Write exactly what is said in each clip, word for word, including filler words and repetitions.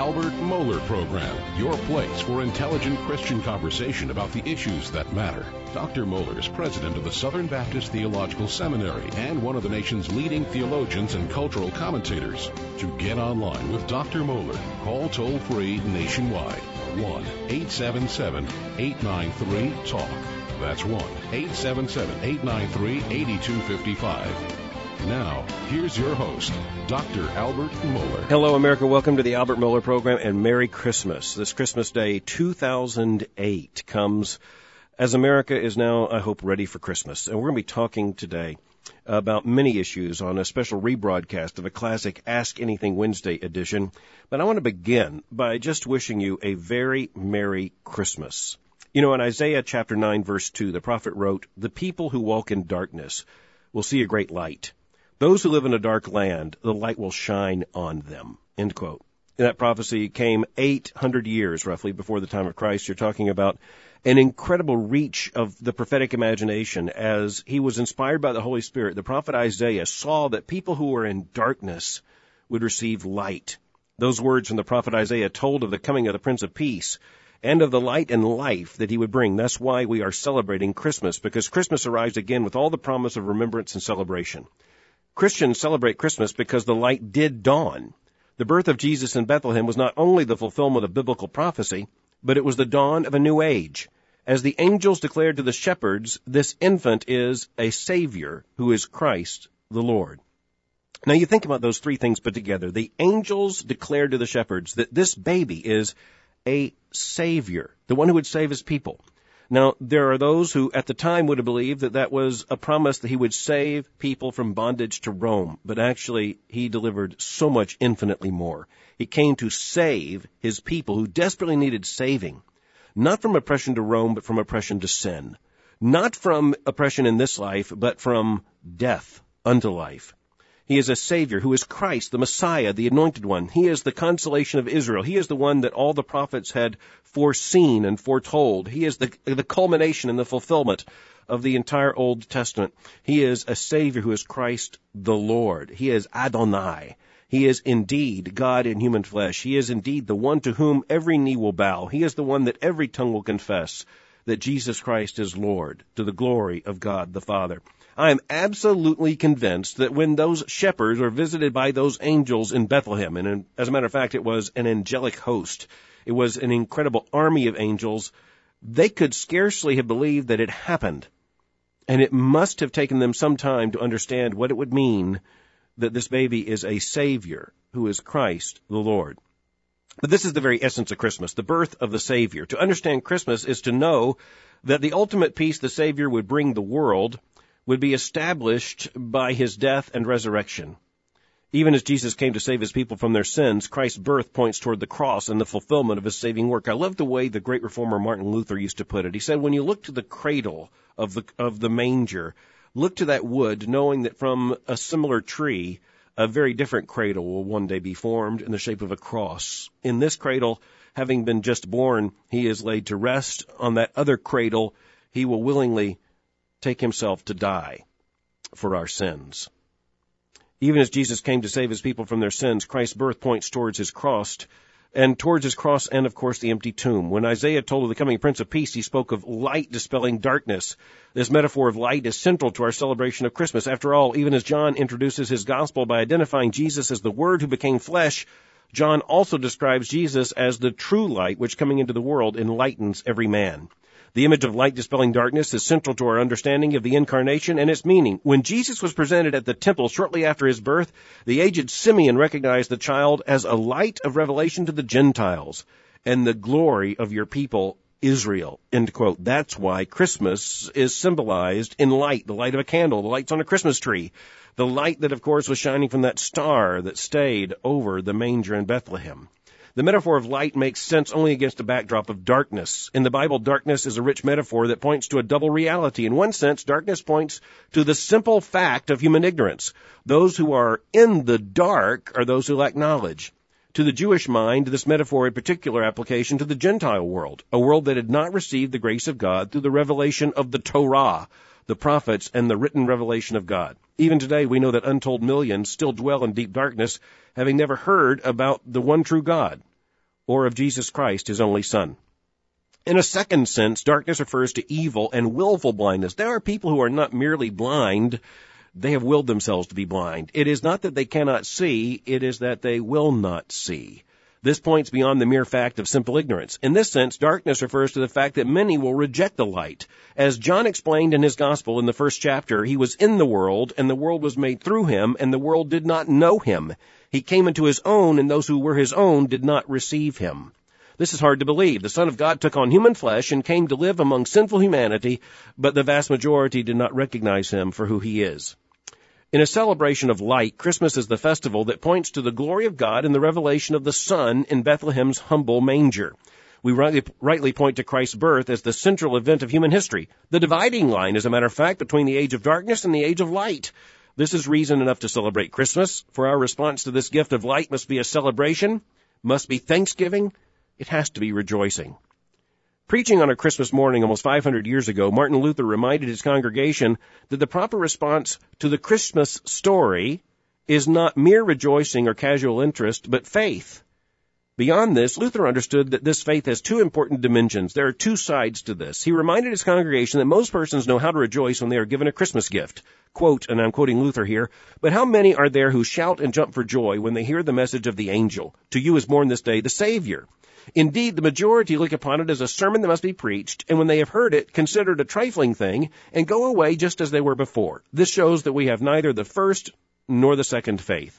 Albert Mohler Program, your place for intelligent Christian conversation about the issues that matter. Doctor Mohler is president of the Southern Baptist Theological Seminary and one of the nation's leading theologians and cultural commentators. To get online with Doctor Mohler, call toll-free nationwide, one eight seven seven, eight nine three, talk. That's one eight seven seven, eight nine three, eight two five five. Now, here's your host, Doctor Albert Mohler. Hello, America. Welcome to the Albert Mohler Program, and Merry Christmas. This Christmas Day, two thousand eight, comes as America is now, I hope, ready for Christmas. And we're going to be talking today about many issues on a special rebroadcast of a classic Ask Anything Wednesday edition. But I want to begin by just wishing you a very Merry Christmas. You know, in Isaiah chapter nine, verse two, the prophet wrote, "The people who walk in darkness will see a great light. Those who live in a dark land, the light will shine on them." End quote. And that prophecy came eight hundred years, roughly, before the time of Christ. You're talking about an incredible reach of the prophetic imagination as he was inspired by the Holy Spirit. The prophet Isaiah saw that people who were in darkness would receive light. Those words from the prophet Isaiah told of the coming of the Prince of Peace and of the light and life that he would bring. That's why we are celebrating Christmas, because Christmas arrives again with all the promise of remembrance and celebration. Christians celebrate Christmas because the light did dawn. The birth of Jesus in Bethlehem was not only the fulfillment of biblical prophecy, but it was the dawn of a new age. As the angels declared to the shepherds, this infant is a Savior who is Christ the Lord. Now you think about those three things put together. The angels declared to the shepherds that this baby is a Savior, the one who would save his people. Now, there are those who at the time would have believed that that was a promise that he would save people from bondage to Rome, but actually he delivered so much infinitely more. He came to save his people who desperately needed saving, not from oppression to Rome, but from oppression to sin. Not from oppression in this life, but from death unto life. He is a Savior who is Christ, the Messiah, the Anointed One. He is the consolation of Israel. He is the one that all the prophets had foreseen and foretold. He is the, the culmination and the fulfillment of the entire Old Testament. He is a Savior who is Christ the Lord. He is Adonai. He is indeed God in human flesh. He is indeed the one to whom every knee will bow. He is the one that every tongue will confess that Jesus Christ is Lord, to the glory of God the Father. I am absolutely convinced that when those shepherds were visited by those angels in Bethlehem, and as a matter of fact, it was an angelic host, it was an incredible army of angels, they could scarcely have believed that it happened. And it must have taken them some time to understand what it would mean that this baby is a Savior who is Christ the Lord. But this is the very essence of Christmas, the birth of the Savior. To understand Christmas is to know that the ultimate peace the Savior would bring the world would be established by his death and resurrection. Even as Jesus came to save his people from their sins, Christ's birth points toward the cross and the fulfillment of his saving work. I love the way the great reformer Martin Luther used to put it. He said, when you look to the cradle of the, of the manger, look to that wood, knowing that from a similar tree, a very different cradle will one day be formed in the shape of a cross. In this cradle, having been just born, he is laid to rest. On that other cradle, he will willingly take himself to die for our sins. Even as Jesus came to save his people from their sins, Christ's birth points towards his cross, and towards his cross and, of course, the empty tomb. When Isaiah told of the coming Prince of Peace, he spoke of light dispelling darkness. This metaphor of light is central to our celebration of Christmas. After all, even as John introduces his gospel by identifying Jesus as the Word who became flesh, John also describes Jesus as the true light which, coming into the world, enlightens every man. The image of light dispelling darkness is central to our understanding of the incarnation and its meaning. When Jesus was presented at the temple shortly after his birth, the aged Simeon recognized the child as a light of revelation to the Gentiles and the glory of your people, Israel. End quote. That's why Christmas is symbolized in light, the light of a candle, the lights on a Christmas tree, the light that, of course, was shining from that star that stayed over the manger in Bethlehem. The metaphor of light makes sense only against a backdrop of darkness. In the Bible, darkness is a rich metaphor that points to a double reality. In one sense, darkness points to the simple fact of human ignorance. Those who are in the dark are those who lack knowledge. To the Jewish mind, this metaphor had particular application to the Gentile world, a world that had not received the grace of God through the revelation of the Torah, the prophets, and the written revelation of God. Even today, we know that untold millions still dwell in deep darkness, having never heard about the one true God. or of Jesus Christ, his only Son. In a second sense, darkness refers to evil and willful blindness. There are people who are not merely blind, they have willed themselves to be blind. It is not that they cannot see, it is that they will not see. This points beyond the mere fact of simple ignorance. In this sense, darkness refers to the fact that many will reject the light. As John explained in his gospel in the first chapter, he was in the world, and the world was made through him, and the world did not know him. He came into his own, and those who were his own did not receive him. This is hard to believe. The Son of God took on human flesh and came to live among sinful humanity, but the vast majority did not recognize him for who he is. In a celebration of light, Christmas is the festival that points to the glory of God and the revelation of the Son in Bethlehem's humble manger. We rightly, rightly point to Christ's birth as the central event of human history, the dividing line, as a matter of fact, between the age of darkness and the age of light. This is reason enough to celebrate Christmas, for our response to this gift of light must be a celebration, must be thanksgiving. It has to be rejoicing. Preaching on a Christmas morning almost five hundred years ago, Martin Luther reminded his congregation that the proper response to the Christmas story is not mere rejoicing or casual interest, but faith. Beyond this, Luther understood that this faith has two important dimensions. There are two sides to this. He reminded his congregation that most persons know how to rejoice when they are given a Christmas gift. Quote, and I'm quoting Luther here, "But how many are there who shout and jump for joy when they hear the message of the angel? To you is born this day the Savior. Indeed, the majority look upon it as a sermon that must be preached, and when they have heard it, consider it a trifling thing, and go away just as they were before. This shows that we have neither the first nor the second faith."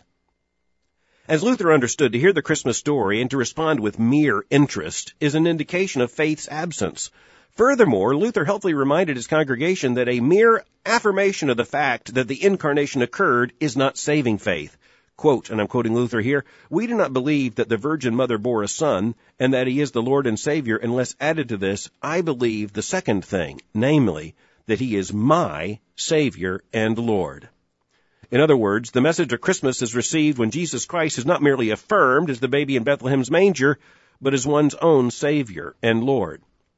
As Luther understood, to hear the Christmas story and to respond with mere interest is an indication of faith's absence. Furthermore, Luther helpfully reminded his congregation that a mere affirmation of the fact that the incarnation occurred is not saving faith. Quote, and I'm quoting Luther here, "We do not believe that the Virgin Mother bore a son, and that he is the Lord and Savior, unless added to this, I believe the second thing, namely, that he is my Savior and Lord." In other words, the message of Christmas is received when Jesus Christ is not merely affirmed as the baby in Bethlehem's manger, but as one's own Savior and Lord.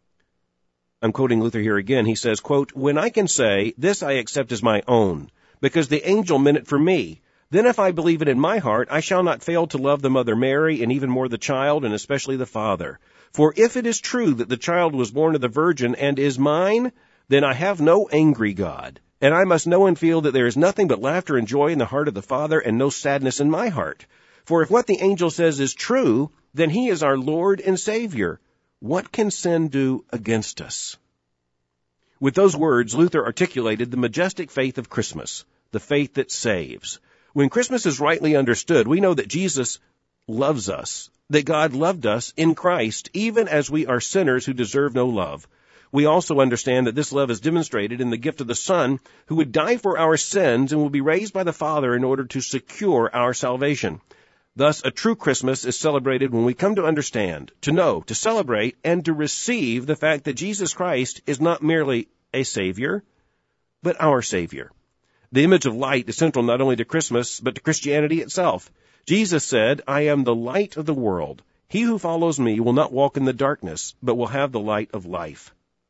I'm quoting Luther here again. He says, quote, "When I can say, this I accept as my own, because the angel meant it for me, then if I believe it in my heart, I shall not fail to love the Mother Mary, and even more the child, and especially the Father. For if it is true that the child was born of the Virgin and is mine, then I have no angry God. And I must know and feel that there is nothing but laughter and joy in the heart of the Father, and no sadness in my heart. For if what the angel says is true, then he is our Lord and Savior. What can sin do against us?" With those words, Luther articulated the majestic faith of Christmas, the faith that saves. When Christmas is rightly understood, we know that Jesus loves us, that God loved us in Christ, even as we are sinners who deserve no love. We also understand that this love is demonstrated in the gift of the Son, who would die for our sins and will be raised by the Father in order to secure our salvation. Thus, a true Christmas is celebrated when we come to understand, to know, to celebrate, and to receive the fact that Jesus Christ is not merely a Savior, but our Savior. The image of light is central not only to Christmas, but to Christianity itself. Jesus said, "I am the light of the world. He who follows me will not walk in the darkness, but will have the light of life."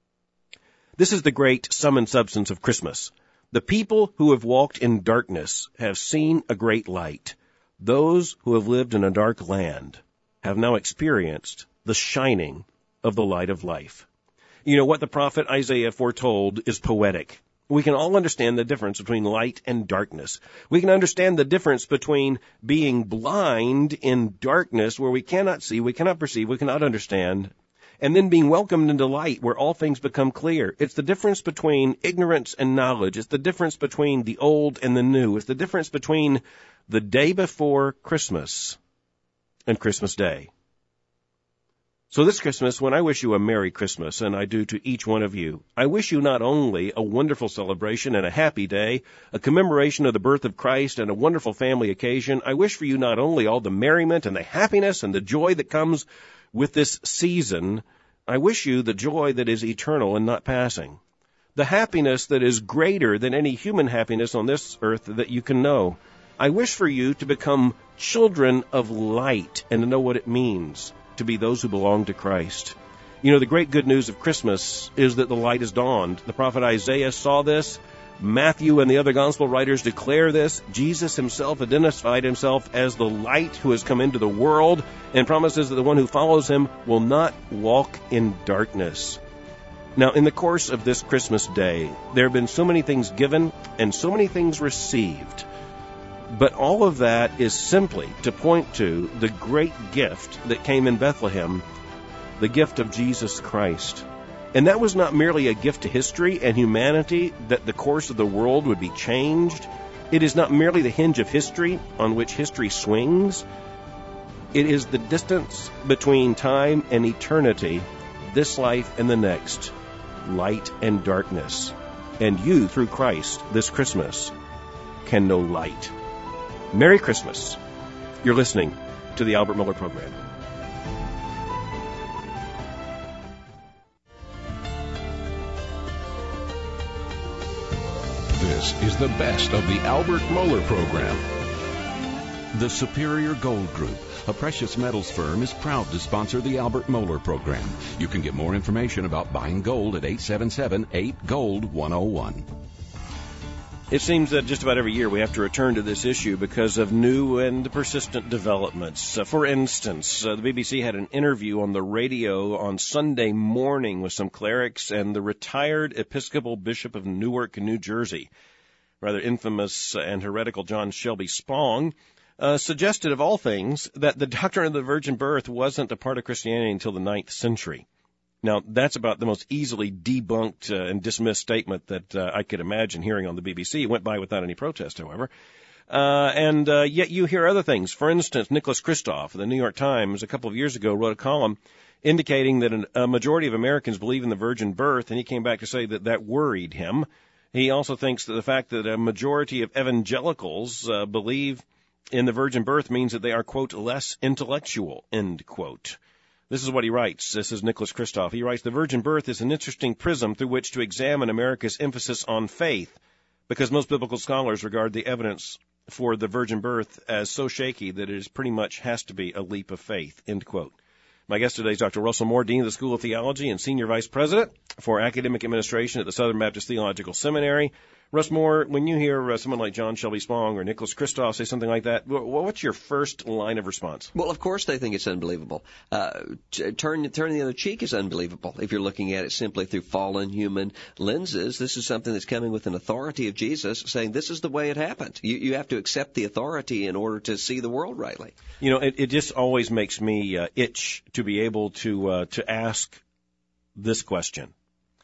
This is the great sum and substance of Christmas. The people who have walked in darkness have seen a great light. Those who have lived in a dark land have now experienced the shining of the light of life. You know, what the prophet Isaiah foretold is poetic. We can all understand the difference between light and darkness. We can understand the difference between being blind in darkness where we cannot see, we cannot perceive, we cannot understand, and then being welcomed into light where all things become clear. It's the difference between ignorance and knowledge. It's the difference between the old and the new. It's the difference between the day before Christmas and Christmas Day. So this Christmas, when I wish you a Merry Christmas, and I do to each one of you, I wish you not only a wonderful celebration and a happy day, a commemoration of the birth of Christ and a wonderful family occasion. I wish for you not only all the merriment and the happiness and the joy that comes with this season. I wish you the joy that is eternal and not passing. The happiness that is greater than any human happiness on this earth that you can know. I wish for you to become children of light and to know what it means to be those who belong to Christ. You know, the great good news of Christmas is that the light has dawned. The prophet Isaiah saw this. Matthew and the other gospel writers declare this. Jesus himself identified himself as the light who has come into the world and promises that the one who follows him will not walk in darkness. Now, in the course of this Christmas day, there have been so many things given and so many things received. But all of that is simply to point to the great gift that came in Bethlehem, the gift of Jesus Christ. And that was not merely a gift to history and humanity, that the course of the world would be changed. It is not merely the hinge of history on which history swings. It is the distance between time and eternity, this life and the next, light and darkness. And you, through Christ, this Christmas, can know light. Merry Christmas. You're listening to the Albert Miller Program. This is the best of the Albert Mohler Program. The Superior Gold Group, a precious metals firm, is proud to sponsor the Albert Mohler Program. You can get more information about buying gold at eight seven seven, eight, gold, one oh one. It seems that just about every year we have to return to this issue because of new and persistent developments. Uh, for instance, uh, the B B C had an interview on the radio on Sunday morning with some clerics and the retired Episcopal Bishop of Newark, New Jersey, rather infamous and heretical John Shelby Spong, uh, suggested, of all things, that the doctrine of the virgin birth wasn't a part of Christianity until the ninth century. Now, that's about the most easily debunked uh, and dismissed statement that uh, I could imagine hearing on the B B C. It went by without any protest, however. Uh, and uh, yet you hear other things. For instance, Nicholas Kristof of the New York Times a couple of years ago wrote a column indicating that an, a majority of Americans believe in the virgin birth, and he came back to say that that worried him. He also thinks that the fact that a majority of evangelicals uh, believe in the virgin birth means that they are, quote, less intellectual, end quote. This is what he writes. This is Nicholas Kristof. He writes, the virgin birth is an interesting prism through which to examine America's emphasis on faith, because most biblical scholars regard the evidence for the virgin birth as so shaky that it is pretty much has to be a leap of faith, end quote. My guest today is Doctor Russell Moore, Dean of the School of Theology and Senior Vice President for Academic Administration at the Southern Baptist Theological Seminary. Russ Moore, when you hear uh, someone like John Shelby Spong or Nicholas Kristof say something like that, what's your first line of response? Well, of course they think it's unbelievable. Uh, turn, turn the other cheek is unbelievable. If you're looking at it simply through fallen human lenses, this is something that's coming with an authority of Jesus saying this is the way it happened. You, you have to accept the authority in order to see the world rightly. You know, it, it just always makes me uh, itch to be able to uh, to ask this question.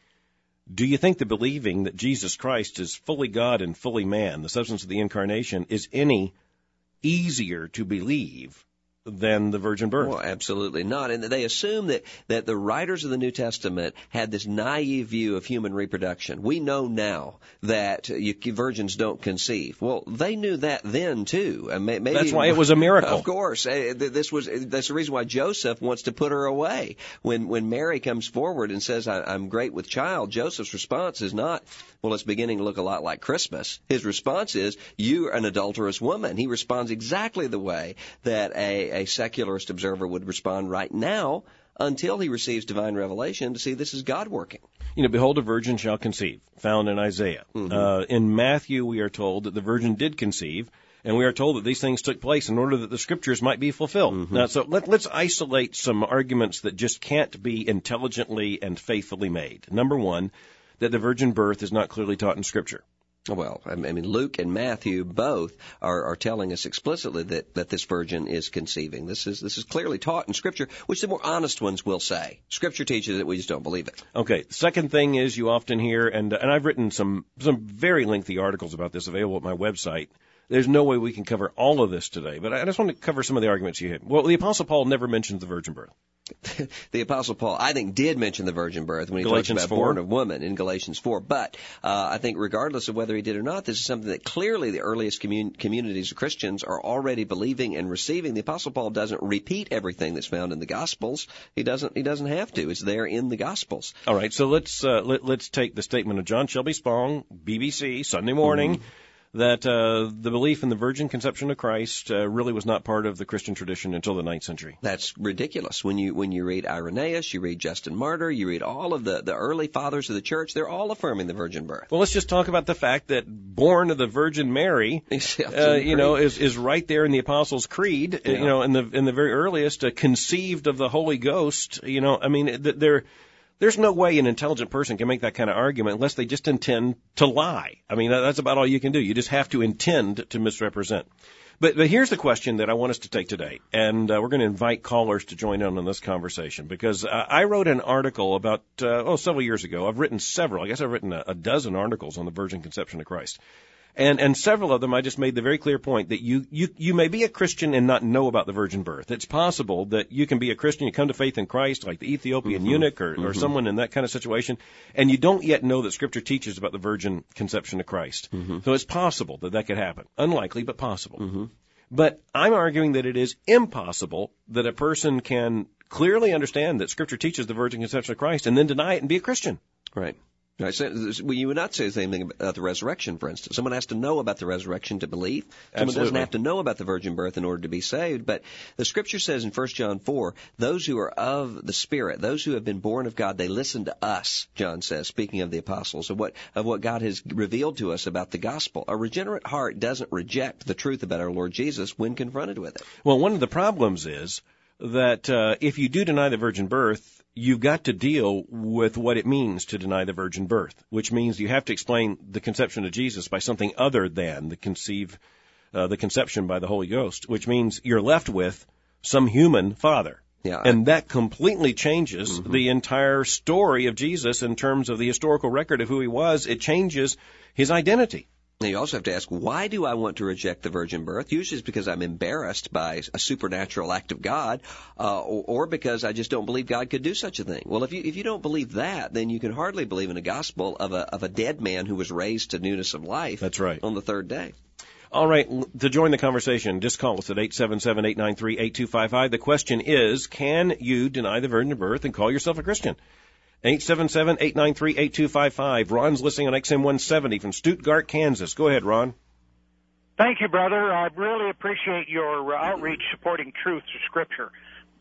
Do you think that believing that Jesus Christ is fully God and fully man, the substance of the incarnation, is any easier to believe than the virgin birth? Well, absolutely not. And they assume that, that the writers of the New Testament had this naive view of human reproduction. We know now that you, virgins don't conceive. Well, they knew that then, too. Maybe, that's why it was a miracle. Of course. This was, that's the reason why Joseph wants to put her away. When, when Mary comes forward and says, I'm great with child, Joseph's response is not, well, it's beginning to look a lot like Christmas. His response is, you're an adulterous woman. He responds exactly the way that a a secularist observer would respond right now until he receives divine revelation to see this is God working. You know, behold, a virgin shall conceive, found in Isaiah. Mm-hmm. Uh, in Matthew, we are told that the virgin did conceive, and we are told that these things took place in order that the scriptures might be fulfilled. Mm-hmm. Now, so let, let's isolate some arguments that just can't be intelligently and faithfully made. Number one, that the virgin birth is not clearly taught in Scripture. Well, I mean, Luke and Matthew both are, are telling us explicitly that, that this virgin is conceiving. This is this is clearly taught in Scripture, which the more honest ones will say. Scripture teaches it, we just don't believe it. Okay. The second thing is you often hear, and and I've written some some very lengthy articles about this available at my website. There's no way we can cover all of this today, but I just want to cover some of the arguments you had. Well, the Apostle Paul never mentions the virgin birth. The Apostle Paul, I think, did mention the virgin birth when he Galatians talks about four. born of woman in Galatians four. But uh, I think regardless of whether he did or not, this is something that clearly the earliest commun- communities of Christians are already believing and receiving. The Apostle Paul doesn't repeat everything that's found in the Gospels. He doesn't. He doesn't have to. It's there in the Gospels. All right. So let's uh, let, let's take the statement of John Shelby Spong, B B C, Sunday morning. Mm-hmm. that uh, the belief in the virgin conception of Christ uh, really was not part of the Christian tradition until the ninth century. That's ridiculous. When you when you read Irenaeus, you read Justin Martyr, you read all of the, the early fathers of the church, they're all affirming the virgin birth. Well, let's just talk about the fact that born of the Virgin Mary, uh, you know, is is right there in the Apostles' Creed, yeah. you know, in the in the very earliest, uh, conceived of the Holy Ghost. You know, I mean, they're There's no way an intelligent person can make that kind of argument unless they just intend to lie. I mean, that's about all you can do. You just have to intend to misrepresent. But, but here's the question that I want us to take today, and uh, we're going to invite callers to join in on this conversation, because uh, I wrote an article about, uh, oh, several years ago. I've written several. I guess I've written a, a dozen articles on the virgin conception of Christ. And, and several of them, I just made the very clear point that you, you, you may be a Christian and not know about the virgin birth. It's possible that you can be a Christian, you come to faith in Christ, like the Ethiopian mm-hmm. eunuch or, mm-hmm. or someone in that kind of situation, and you don't yet know that Scripture teaches about the virgin conception of Christ. Mm-hmm. So it's possible that that could happen. Unlikely, but possible. Mm-hmm. But I'm arguing that it is impossible that a person can clearly understand that Scripture teaches the virgin conception of Christ and then deny it and be a Christian. Right. Right. So, well, you would not say the same thing about the resurrection, for instance. Someone has to know about the resurrection to believe. Someone Absolutely. doesn't have to know about the virgin birth in order to be saved. But the Scripture says in First John four, those who are of the Spirit, those who have been born of God, they listen to us, John says, speaking of the apostles, of what of what God has revealed to us about the gospel. A regenerate heart doesn't reject the truth about our Lord Jesus when confronted with it. Well, one of the problems is that uh, if you do deny the virgin birth, you've got to deal with what it means to deny the virgin birth, which means you have to explain the conception of Jesus by something other than the conceive, uh, the conception by the Holy Ghost, which means you're left with some human father. Yeah, and that completely changes mm-hmm. the entire story of Jesus in terms of the historical record of who he was. It changes his identity. Now, you also have to ask, why do I want to reject the virgin birth? Usually it's because I'm embarrassed by a supernatural act of God, uh, or, or because I just don't believe God could do such a thing. Well, if you if you don't believe that, then you can hardly believe in a gospel of a of a dead man who was raised to newness of life. That's right. On the third day. All right, to join the conversation, just call us at eight seven seven, eight nine three, eight two five five. The question is, can you deny the virgin birth and call yourself a Christian? eight seven seven, eight nine three, eight two five five. Ron's listening on X M one seventy from Stuttgart, Kansas. Go ahead, Ron. Thank you, brother. I really appreciate your outreach supporting truth to Scripture.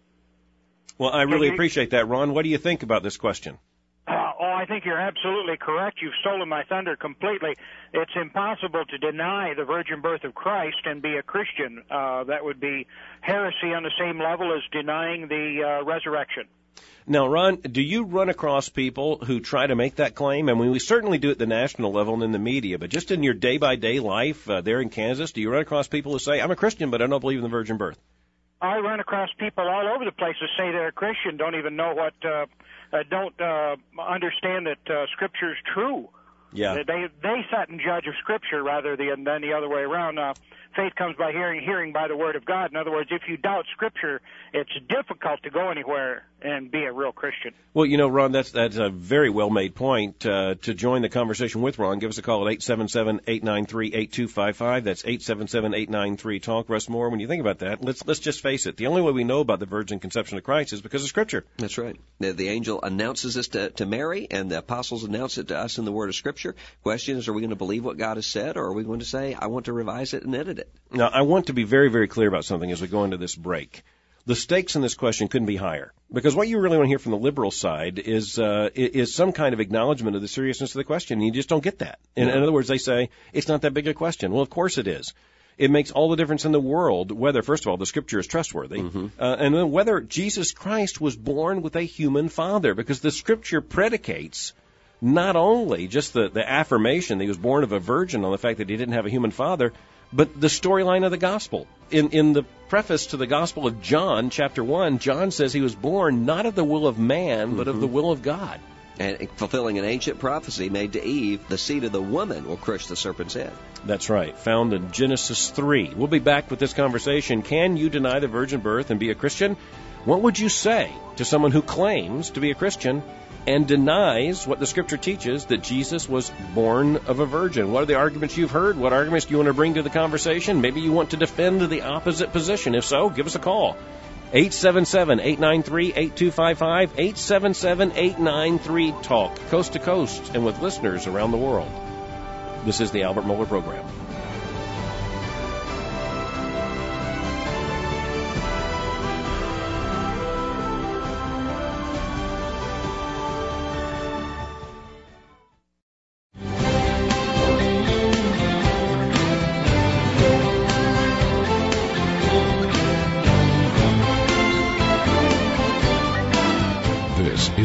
Well, I really appreciate that, Ron. What do you think about this question? Uh, oh, I think you're absolutely correct. You've stolen my thunder completely. It's impossible to deny the virgin birth of Christ and be a Christian. Uh, that would be heresy on the same level as denying the uh, resurrection. Now, Ron, do you run across people who try to make that claim? I mean, we certainly do it at the national level and in the media, but just in your day-by-day life uh, there in Kansas, do you run across people who say, I'm a Christian, but I don't believe in the virgin birth? I run across people all over the place who say they're a Christian, don't even know what, uh, uh, don't uh, understand that uh, Scripture is true. Yeah. They they sit and judge of Scripture rather than, than the other way around. Uh, faith comes by hearing, hearing by the Word of God. In other words, if you doubt Scripture, it's difficult to go anywhere and be a real Christian. Well, you know, Ron, that's that's a very well-made point. Uh, to join the conversation with Ron, give us a call at eight seven seven, eight nine three, eight two five five. That's eight seven seven, eight nine three, talk. Russ Moore, when you think about that, let's let's just face it. The only way we know about the virgin conception of Christ is because of Scripture. That's right. The, the angel announces this to, to Mary, and the apostles announce it to us in the Word of Scripture. Question is, are we going to believe what God has said, or are we going to say, I want to revise it and edit it? Now, I want to be very, very clear about something as we go into this break. The stakes in this question couldn't be higher, because what you really want to hear from the liberal side is uh, is some kind of acknowledgement of the seriousness of the question, and you just don't get that. In, in other words, they say, it's not that big a question. Well, of course it is. It makes all the difference in the world whether, first of all, the Scripture is trustworthy, mm-hmm. uh, and then whether Jesus Christ was born with a human father, because the Scripture predicates not only just the, the affirmation that he was born of a virgin on the fact that he didn't have a human father, but the storyline of the gospel. In in the preface to the Gospel of John, chapter one, John says he was born not of the will of man, but mm-hmm. of the will of God. And fulfilling an ancient prophecy made to Eve, the seed of the woman will crush the serpent's head. That's right, found in Genesis three. We'll be back with this conversation. Can you deny the virgin birth and be a Christian? What would you say to someone who claims to be a Christian and denies what the Scripture teaches, that Jesus was born of a virgin? What are the arguments you've heard? What arguments do you want to bring to the conversation? Maybe you want to defend the opposite position. If so, give us a call. eight seven seven, eight nine three, eight two five five, eight seven seven, eight nine three, talk, coast to coast, and with listeners around the world. This is the Albert Mohler Program.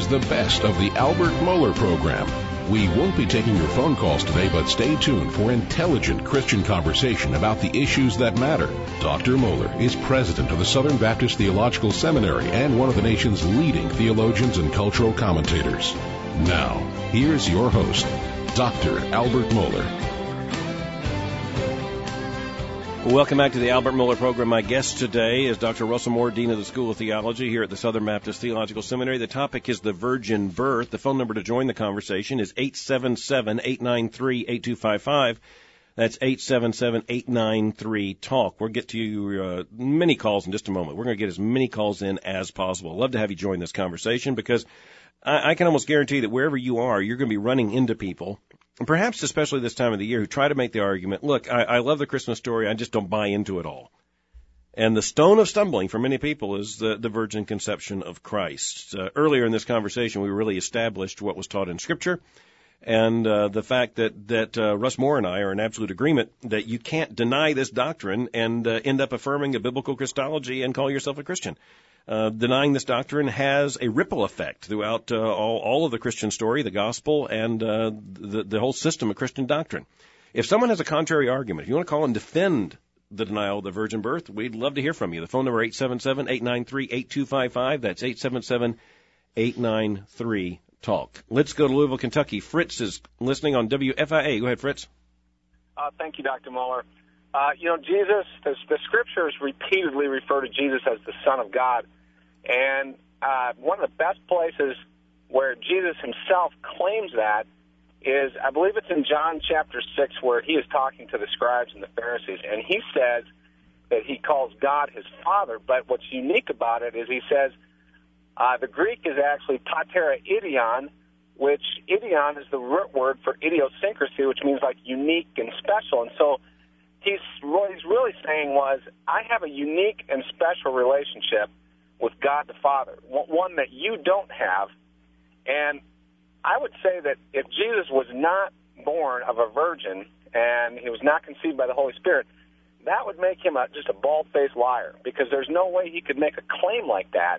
is the best of the Albert Mohler program. We won't be taking your phone calls today, but stay tuned for intelligent Christian conversation about the issues that matter. Doctor Mohler is president of the Southern Baptist Theological Seminary and one of the nation's leading theologians and cultural commentators. Now, here's your host, Doctor Albert Mohler. Welcome back to the Albert Mohler program. My guest today is Doctor Russell Moore, Dean of the School of Theology here at the Southern Baptist Theological Seminary. The topic is the virgin birth. The phone number to join the conversation is eight seven seven, eight nine three, eight two five five. That's eight seven seven, eight nine three, talk. We'll get to you, uh, many calls in just a moment. We're going to get as many calls in as possible. I'd love to have you join this conversation because I, I can almost guarantee that wherever you are, you're going to be running into people, and perhaps especially this time of the year, who try to make the argument, look, I, I love the Christmas story, I just don't buy into it all. And the stone of stumbling for many people is the, the virgin conception of Christ. Uh, earlier in this conversation, we really established what was taught in Scripture, and uh, the fact that, that uh, Russ Moore and I are in absolute agreement that you can't deny this doctrine and uh, end up affirming a biblical Christology and call yourself a Christian. Uh, denying this doctrine has a ripple effect throughout uh, all, all of the Christian story, the gospel, and uh, the, the whole system of Christian doctrine. If someone has a contrary argument, if you want to call and defend the denial of the virgin birth, we'd love to hear from you. The phone number eight seven seven, eight nine three, eight two five five. That's eight seven seven, eight nine three, talk. Let's go to Louisville, Kentucky. Fritz is listening on W F I A. Go ahead, Fritz. Uh, thank you, Doctor Mohler. Uh, you know, Jesus, the, the Scriptures repeatedly refer to Jesus as the Son of God. And uh, one of the best places where Jesus himself claims that is, I believe it's in John chapter six, where he is talking to the scribes and the Pharisees. And he says that he calls God his Father. But what's unique about it is he says uh, the Greek is actually patera idion, which idion is the root word for idiosyncrasy, which means like unique and special. And so he's, what he's really saying was, I have a unique and special relationship with God the Father, one that you don't have. And I would say that if Jesus was not born of a virgin and he was not conceived by the Holy Spirit, that would make him a, just a bald-faced liar, because there's no way he could make a claim like that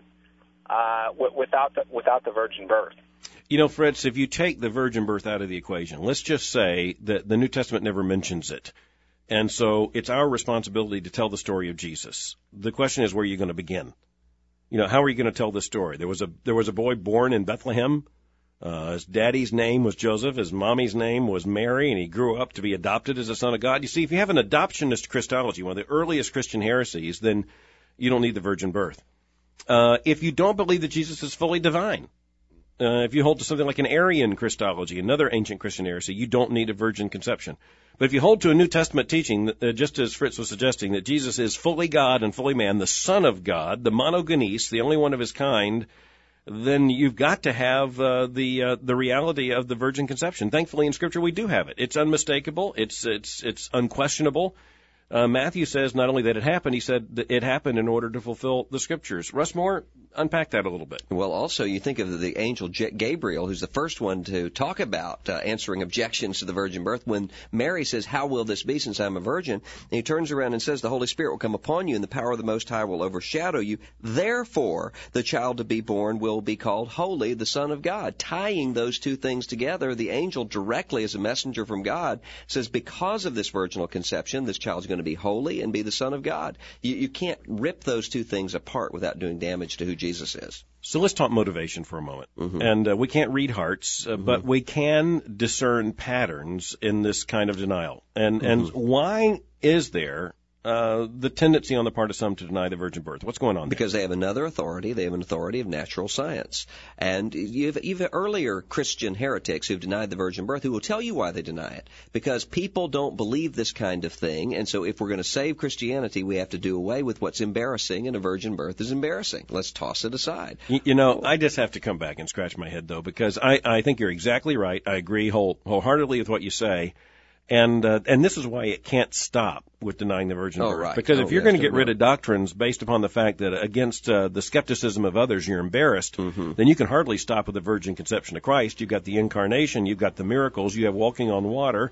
uh, without the, without the virgin birth. You know, Fritz, if you take the virgin birth out of the equation, let's just say that the New Testament never mentions it. And so it's our responsibility to tell the story of Jesus. The question is, where are you going to begin? You know, how are you going to tell this story? There was a there was a boy born in Bethlehem. Uh, his daddy's name was Joseph. His mommy's name was Mary, and he grew up to be adopted as a son of God. You see, if you have an adoptionist Christology, one of the earliest Christian heresies, then you don't need the virgin birth. Uh, if you don't believe that Jesus is fully divine, uh, if you hold to something like an Arian Christology, another ancient Christian heresy, you don't need a virgin conception. But if you hold to a New Testament teaching, uh, just as Fritz was suggesting, that Jesus is fully God and fully man, the Son of God, the monogenes, the only one of his kind, then you've got to have uh, the uh, the reality of the virgin conception. Thankfully, in Scripture, we do have it. It's unmistakable. It's it's it's unquestionable. Uh, Matthew says not only that it happened, he said that it happened in order to fulfill the Scriptures. Russ Moore, unpack that a little bit. Well, also, you think of the angel Gabriel, who's the first one to talk about uh, answering objections to the virgin birth. When Mary says, how will this be since I'm a virgin? And he turns around and says, the Holy Spirit will come upon you, and the power of the Most High will overshadow you. Therefore, the child to be born will be called Holy, the Son of God. Tying those two things together, the angel directly as a messenger from God says, because of this virginal conception, this child's going to be holy and be the Son of God. You, you can't rip those two things apart without doing damage to who Jesus is. So let's talk motivation for a moment. Mm-hmm. And uh, we can't read hearts, uh, mm-hmm. but we can discern patterns in this kind of denial. And mm-hmm. and why is there uh, the tendency on the part of some to deny the virgin birth? What's going on there? Because they have another authority. They have an authority of natural science. And you have even earlier Christian heretics who've denied the virgin birth who will tell you why they deny it. Because people don't believe this kind of thing. And so if we're going to save Christianity, we have to do away with what's embarrassing, and a virgin birth is embarrassing. Let's toss it aside. You, you know, I just have to come back and scratch my head, though, because I, I think you're exactly right. I agree whole, wholeheartedly with what you say. And uh, and this is why it can't stop with denying the virgin oh, birth. Right. Because oh, if you're yes, going to get rid of doctrines based upon the fact that against uh, the skepticism of others you're embarrassed, mm-hmm. then you can hardly stop with the virgin conception of Christ. You've got the incarnation, you've got the miracles, you have walking on water.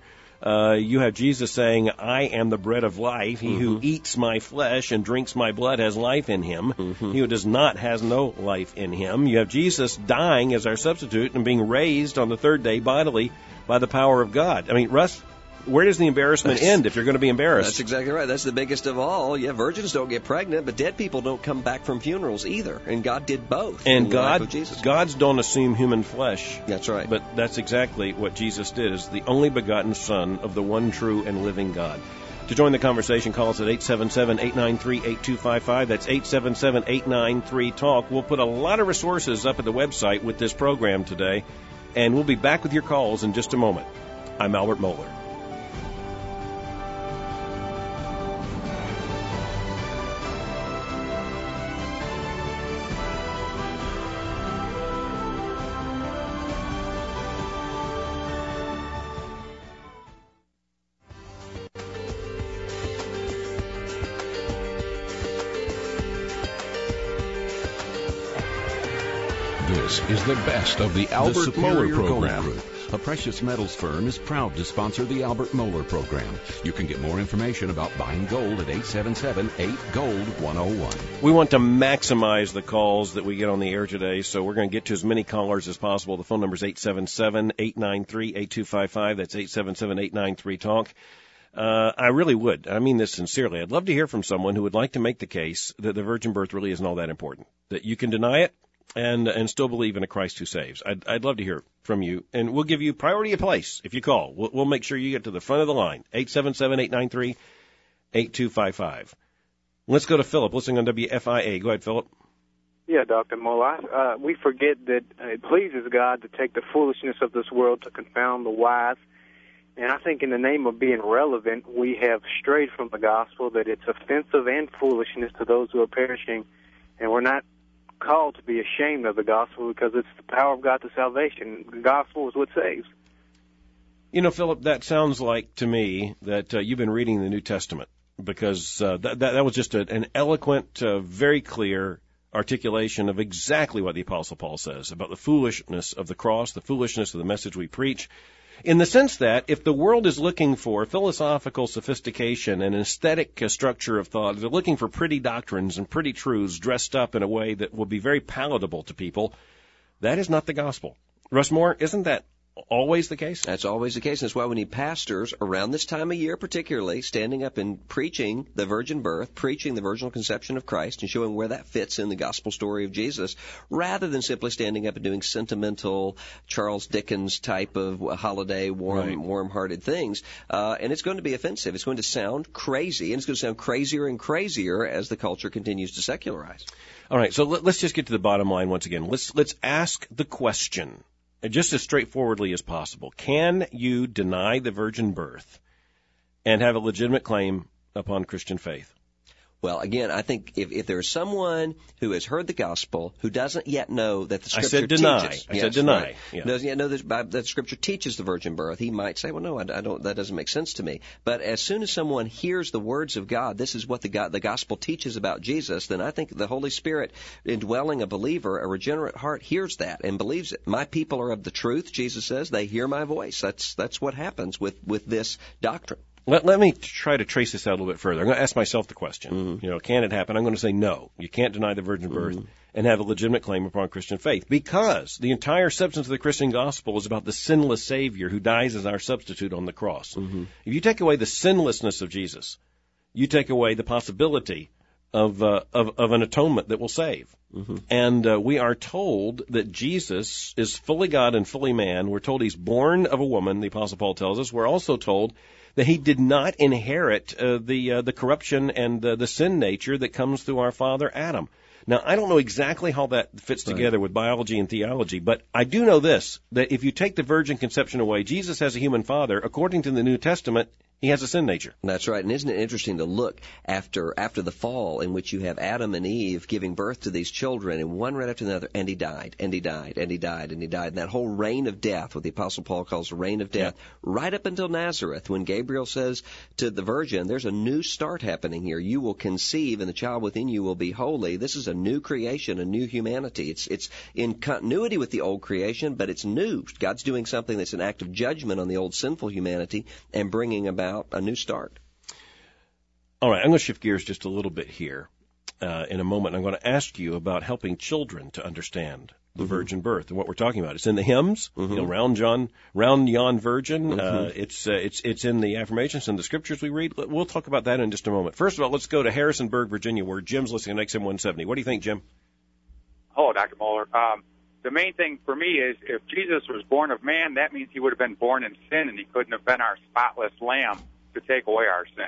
Uh, you have Jesus saying, I am the bread of life. He mm-hmm. who eats my flesh and drinks my blood has life in him. Mm-hmm. He who does not has no life in him. You have Jesus dying as our substitute and being raised on the third day bodily by the power of God. I mean, Russ, where does the embarrassment that's, end if you're going to be embarrassed? That's exactly right. That's the biggest of all. Yeah, virgins don't get pregnant, but dead people don't come back from funerals either. And God did both. And God, Jesus. Gods don't assume human flesh. That's right. But that's exactly what Jesus did, is the only begotten Son of the one true and living God. To join the conversation, call us at eight seven seven, eight nine three, eight two five five. That's eight seven seven, eight nine three, talk. We'll put a lot of resources up at the website with this program today, and we'll be back with your calls in just a moment. I'm Albert Mohler. This is the best of the Albert the Mohler Gold program. Group, a precious metals firm, is proud to sponsor the Albert Mohler program. You can get more information about buying gold at eight seven seven, eight, gold, one oh one. We want to maximize the calls that we get on the air today, so we're going to get to as many callers as possible. The phone number is eight seven seven, eight nine three, eight two five five. That's eight seven seven, eight nine three, talk. Uh, I really would. I mean this sincerely. I'd love to hear from someone who would like to make the case that the virgin birth really isn't all that important, that you can deny it and and still believe in a Christ who saves. I'd, I'd love to hear from you, and we'll give you priority of place if you call. We'll, we'll make sure you get to the front of the line, eight seven seven, eight nine three, eight two five five. Let's go to Philip, listening on W F I A. Go ahead, Philip. Yeah, Doctor Mohler, uh, we forget that it pleases God to take the foolishness of this world to confound the wise. And I think in the name of being relevant, we have strayed from the gospel, that it's offensive and foolishness to those who are perishing. And we're not called to be ashamed of the gospel, because it's the power of God to salvation. The gospel is what saves. You know, Philip, that sounds like to me that uh, you've been reading the New Testament, because uh, that, that that was just a, an eloquent, uh, very clear articulation of exactly what the Apostle Paul says about the foolishness of the cross, the foolishness of the message we preach, in the sense that if the world is looking for philosophical sophistication and an aesthetic uh, structure of thought, they're looking for pretty doctrines and pretty truths dressed up in a way that will be very palatable to people, that is not the gospel. Russ Moore, isn't that always the case? That's always the case. That's why we need pastors around this time of year particularly standing up and preaching the virgin birth, preaching the virginal conception of Christ, and showing where that fits in the gospel story of Jesus, rather than simply standing up and doing sentimental Charles Dickens type of holiday, warm, right. warm-hearted things. Uh, and it's going to be offensive. It's going to sound crazy, and it's going to sound crazier and crazier as the culture continues to secularize. All right, so let, let's just get to the bottom line once again. Let's let's ask the question, just as straightforwardly as possible. Can you deny the virgin birth and have a legitimate claim upon Christian faith? Well, again, I think if, if there's someone who has heard the gospel who doesn't yet know that the Scripture I said deny. teaches, I yes, said deny. Right, yeah. doesn't yet know that, that the Scripture teaches the virgin birth, he might say, "Well, no, I, I don't. That doesn't make sense to me." But as soon as someone hears the words of God, this is what the God, the gospel teaches about Jesus, then I think the Holy Spirit, indwelling a believer, a regenerate heart, hears that and believes it. My people are of the truth, Jesus says. They hear my voice. That's that's what happens with with this doctrine. Let, let me try to trace this out a little bit further. I'm going to ask myself the question, mm-hmm. you know, can it happen? I'm going to say no. You can't deny the virgin birth mm-hmm. and have a legitimate claim upon Christian faith, because the entire substance of the Christian gospel is about the sinless Savior who dies as our substitute on the cross. Mm-hmm. If you take away the sinlessness of Jesus, you take away the possibility of uh, of, of an atonement that will save. Mm-hmm. And uh, we are told that Jesus is fully God and fully man. We're told he's born of a woman, the Apostle Paul tells us. We're also told that he did not inherit uh, the uh, the corruption and uh, the sin nature that comes through our father Adam. Now, I don't know exactly how that fits right. together with biology and theology, but I do know this, that if you take the virgin conception away, Jesus has a human father. According to the New Testament, He has a sin nature. That's right. And isn't it interesting to look after after the fall, in which you have Adam and Eve giving birth to these children, and one right after another, and he died, and he died, and he died, and he died. And that whole reign of death, what the Apostle Paul calls the reign of death, yeah. right up until Nazareth, when Gabriel says to the virgin, there's a new start happening here. You will conceive, and the child within you will be holy. This is a new creation, a new humanity. It's it's in continuity with the old creation, but it's new. God's doing something that's an act of judgment on the old sinful humanity and bringing about a new start. All right, I'm going to shift gears just a little bit here. Uh, in a moment, I'm going to ask you about helping children to understand the mm-hmm. virgin birth and what we're talking about. It's in the hymns, mm-hmm. you know, round John, round yon virgin. Mm-hmm. Uh, it's uh, it's it's in the affirmations and the scriptures we read. We'll talk about that in just a moment. First of all, let's go to Harrisonburg, Virginia, where Jim's listening to X M one seventy. What do you think, Jim? Hello, Doctor Moeller. Um, the main thing for me is if Jesus was born of man, that means he would have been born in sin, and he couldn't have been our spotless lamb to take away our sin.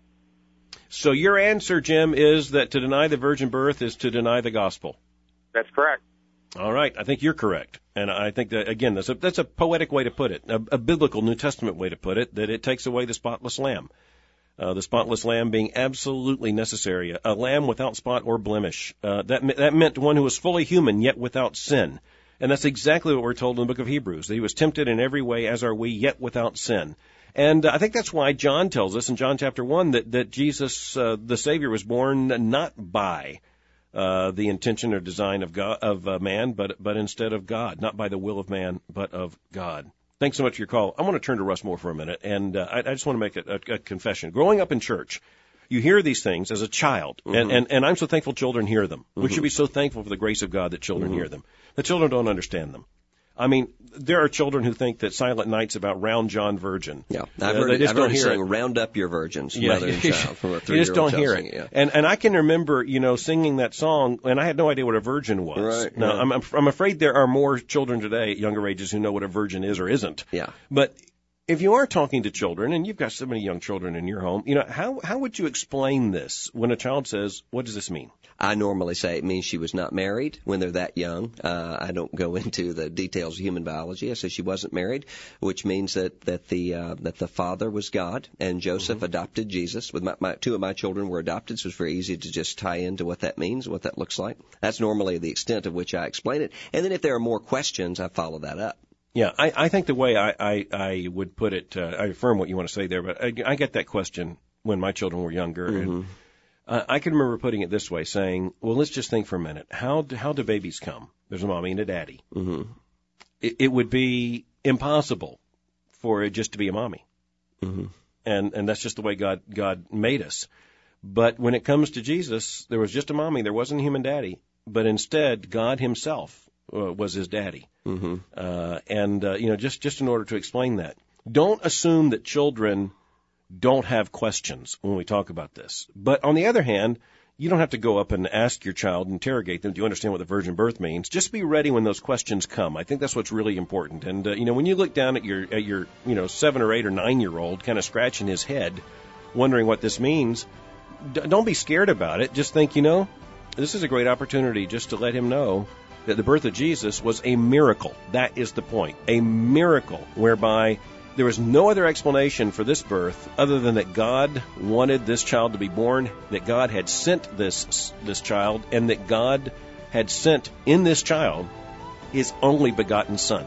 So your answer, Jim, is that to deny the virgin birth is to deny the gospel. That's correct. All right. I think you're correct. And I think that, again, that's a, that's a poetic way to put it, a, a biblical New Testament way to put it, that it takes away the spotless lamb. Uh, the spotless lamb being absolutely necessary, a, a lamb without spot or blemish. Uh, that, that meant one who was fully human, yet without sin. And that's exactly what we're told in the book of Hebrews, that he was tempted in every way as are we, yet without sin. And uh, I think that's why John tells us in John chapter one that, that Jesus, uh, the Savior, was born not by uh, the intention or design of God, of uh, man, but but instead of God, not by the will of man, but of God. Thanks so much for your call. I want to turn to Russ Moore for a minute, and uh, I, I just want to make a, a, a confession. Growing up in church, you hear these things as a child, mm-hmm. and, and, and I'm so thankful children hear them. Mm-hmm. We should be so thankful for the grace of God that children mm-hmm. hear them. The children don't understand them. I mean, there are children who think that Silent Night's about round John virgin. Yeah, I've heard, uh, it, I've heard it saying, round up your virgins, yeah, mother and child, from a three-year-old. You just don't hear it. Singing, yeah. And and I can remember, you know, singing that song, and I had no idea what a virgin was. Right, now, yeah. I'm, I'm afraid there are more children today at younger ages who know what a virgin is or isn't. Yeah. But if you are talking to children, and you've got so many young children in your home, you know, how how would you explain this when a child says, what does this mean? I normally say it means she was not married when they're that young. Uh, I don't go into the details of human biology. I say she wasn't married, which means that that the uh, that the father was God, and Joseph mm-hmm. adopted Jesus. With my, my two of my children were adopted, so it's very easy to just tie into what that means, what that looks like. That's normally the extent of which I explain it. And then if there are more questions, I follow that up. Yeah, I, I think the way I, I, I would put it, uh, I affirm what you want to say there, but I, I get that question when my children were younger. Mm-hmm. And uh, I can remember putting it this way, saying, well, let's just think for a minute. How do, how do babies come? There's a mommy and a daddy. Mm-hmm. It, it would be impossible for it just to be a mommy. Mm-hmm. And and that's just the way God God made us. But when it comes to Jesus, there was just a mommy. There wasn't a human daddy. But instead, God himself uh, was his daddy. Mm-hmm. Uh, and, uh, you know, just, just in order to explain that, don't assume that children don't have questions when we talk about this. But on the other hand, you don't have to go up and ask your child, interrogate them, do you understand what the virgin birth means? Just be ready when those questions come. I think that's what's really important. And, uh, you know, when you look down at your, at your, you know, seven or eight or nine year old kind of scratching his head, wondering what this means, d- don't be scared about it. Just think, you know, this is a great opportunity just to let him know that the birth of Jesus was a miracle. That is the point. A miracle whereby there was no other explanation for this birth other than that God wanted this child to be born, that God had sent this this child, and that God had sent in this child his only begotten Son.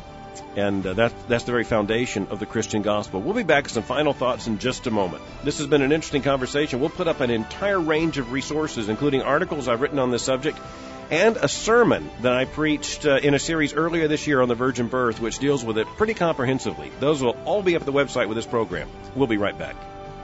And uh, that, that's the very foundation of the Christian gospel. We'll be back with some final thoughts in just a moment. This has been an interesting conversation. We'll put up an entire range of resources, including articles I've written on this subject, and a sermon that I preached uh, in a series earlier this year on the virgin birth, which deals with it pretty comprehensively. Those will all be up at the website with this program. We'll be right back.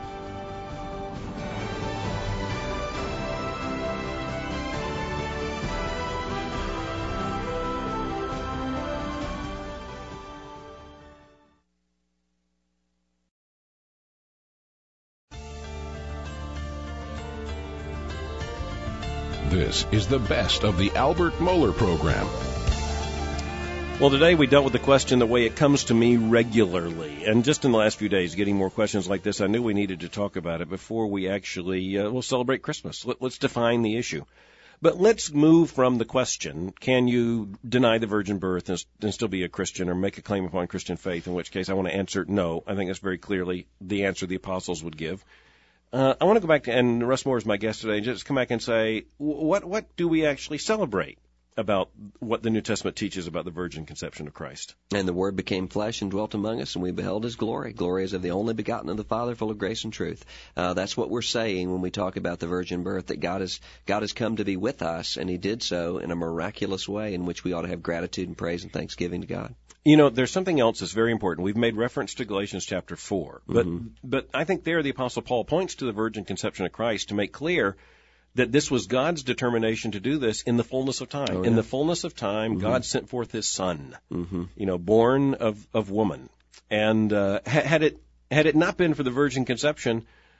This is the best of the Albert Mohler program. Well, today we dealt with the question the way it comes to me regularly. And just in the last few days, getting more questions like this, I knew we needed to talk about it before we actually uh, will celebrate Christmas. Let, let's define the issue. But let's move from the question, can you deny the virgin birth and, and still be a Christian or make a claim upon Christian faith, in which case I want to answer no. I think that's very clearly the answer the apostles would give. Uh, I want to go back to, and Russ Moore is my guest today, and just come back and say, what what do we actually celebrate about what the New Testament teaches about the virgin conception of Christ? And the Word became flesh and dwelt among us, and we beheld His glory. Glory is of the only begotten of the Father, full of grace and truth. Uh, that's what we're saying when we talk about the virgin birth, that God has, God has come to be with us, and He did so in a miraculous way in which we ought to have gratitude and praise and thanksgiving to God. You know, there's something else that's very important. We've made reference to Galatians chapter four, but Mm-hmm. but I think there the Apostle Paul points to the virgin conception of Christ to make clear that this was God's determination to do this in the fullness of time. Oh, yeah. In the fullness of time, Mm-hmm. God sent forth His Son, Mm-hmm. you know, born of, of woman. And uh, had it had it not been for the virgin conception,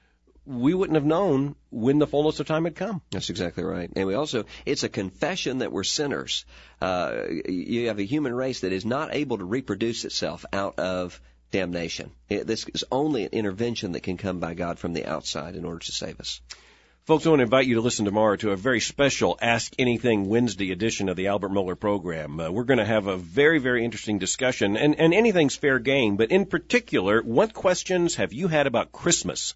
we wouldn't have known when the fullness of time had come. That's exactly right. And we also, it's a confession that we're sinners. Uh, you have a human race that is not able to reproduce itself out of damnation. It, this is only an intervention that can come by God from the outside in order to save us. Folks, I want to invite you to listen tomorrow to a very special Ask Anything Wednesday edition of the Albert Mohler program. Uh, we're going to have a very, very interesting discussion, and, and anything's fair game, but in particular, what questions have you had about Christmas?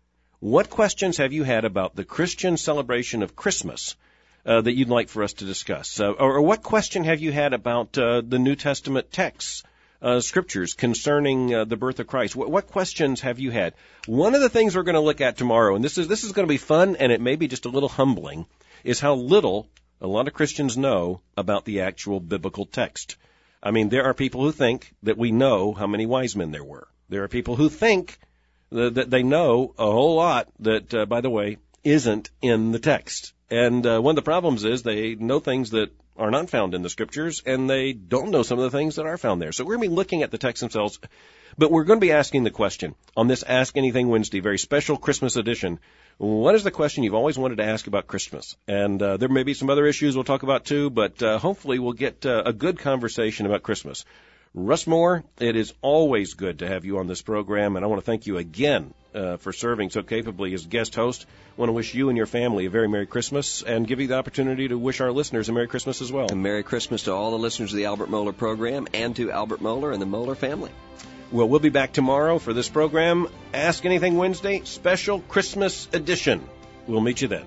What questions have you had about the Christian celebration of Christmas uh, that you'd like for us to discuss? Uh, or, or what question have you had about uh, the New Testament texts, uh, scriptures concerning uh, the birth of Christ? What, what questions have you had? One of the things we're going to look at tomorrow, and this is this is going to be fun, and it may be just a little humbling, is how little a lot of Christians know about the actual biblical text. I mean, there are people who think that we know how many wise men there were. There are people who think that they know a whole lot that, uh, by the way, isn't in the text. And uh, one of the problems is they know things that are not found in the Scriptures, and they don't know some of the things that are found there. So we're going to be looking at the texts themselves, but we're going to be asking the question on this Ask Anything Wednesday, very special Christmas edition. What is the question you've always wanted to ask about Christmas? And uh, there may be some other issues we'll talk about too, but uh, hopefully we'll get uh, a good conversation about Christmas. Russ Moore, it is always good to have you on this program, and I want to thank you again uh, for serving so capably as guest host. I want to wish you and your family a very Merry Christmas and give you the opportunity to wish our listeners a Merry Christmas as well. And Merry Christmas to all the listeners of the Albert Mohler program and to Albert Mohler and the Mohler family. Well, we'll be back tomorrow for this program, Ask Anything Wednesday, special Christmas edition. We'll meet you then.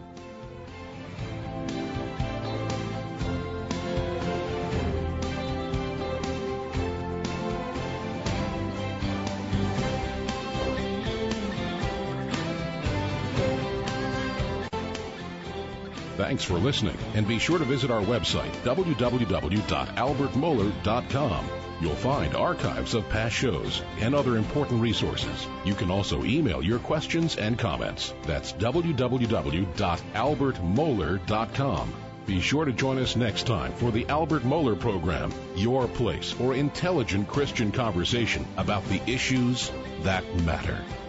Thanks for listening, and be sure to visit our website, w w w dot albert mohler dot com. You'll find archives of past shows and other important resources. You can also email your questions and comments. That's w w w dot albert mohler dot com. Be sure to join us next time for the Albert Mohler program, your place for intelligent Christian conversation about the issues that matter.